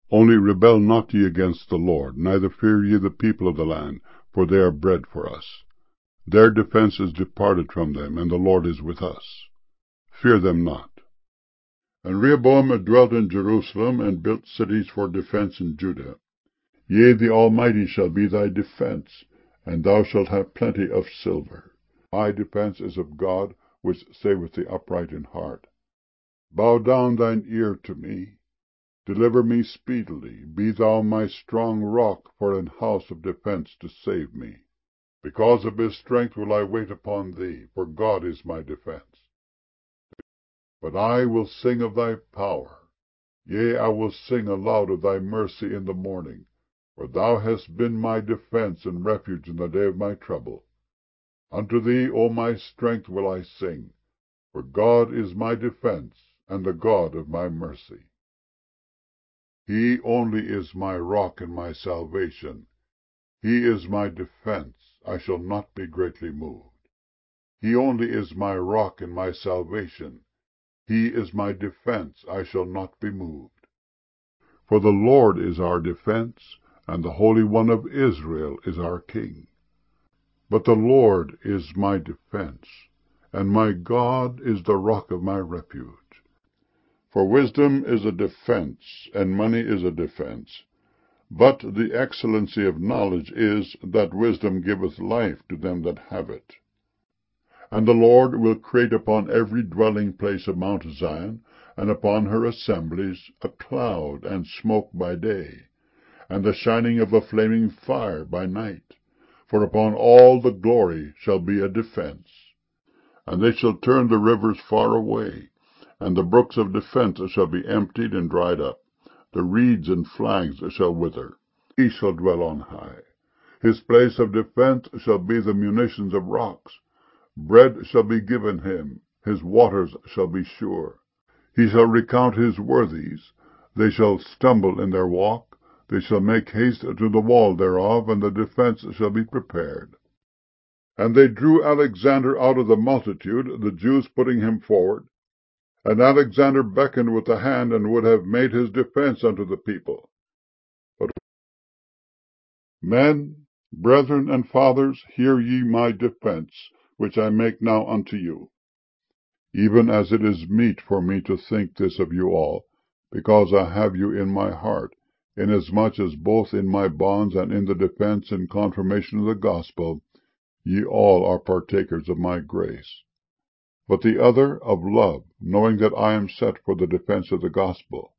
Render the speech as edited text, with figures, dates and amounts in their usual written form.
Only rebel not ye against the Lord, neither fear ye the people of the land, for they are bread for us. Their defense is departed from them, and the Lord is with us. Fear them not. And Rehoboam dwelt in Jerusalem, and built cities for defense in Judah. Yea, the Almighty shall be thy defense, and thou shalt have plenty of silver. My defense is of God, which saveth the upright in heart. Bow down thine ear to me. Deliver me speedily. Be thou my strong rock for an house of defense to save me. Because of his strength will I wait upon thee, for God is my defense. But I will sing of thy power. Yea, I will sing aloud of thy mercy in the morning, for thou hast been my defense and refuge in the day of my trouble. Unto thee, O my strength, will I sing, for God is my defense, and the God of my mercy. He only is my rock and my salvation. He is my defense. I shall not be greatly moved. He only is my rock and my salvation. He is my defense. I shall not be moved. For the Lord is our defense, and the Holy One of Israel is our King. But the Lord is my defense, and my God is the rock of my refuge. For wisdom is a defense, and money is a defense. But the excellency of knowledge is, that wisdom giveth life to them that have it. And the Lord will create upon every dwelling place of Mount Zion, and upon her assemblies, a cloud and smoke by day, and the shining of a flaming fire by night. For upon all the glory shall be a defense. And they shall turn the rivers far away, and the brooks of defense shall be emptied and dried up. The reeds and flags shall wither. He shall dwell on high. His place of defense shall be the munitions of rocks. Bread shall be given him. His waters shall be sure. He shall recount his worthies. They shall stumble in their walk. They shall make haste to the wall thereof, and the defense shall be prepared. And they drew Alexander out of the multitude, the Jews putting him forward. And Alexander beckoned with the hand, and would have made his defense unto the people. But, men, brethren, and fathers, hear ye my defense, which I make now unto you, even as it is meet for me to think this of you all, because I have you in my heart, inasmuch as both in my bonds and in the defense and confirmation of the gospel ye all are partakers of my grace. But the other of love, knowing that I am set for the defense of the gospel.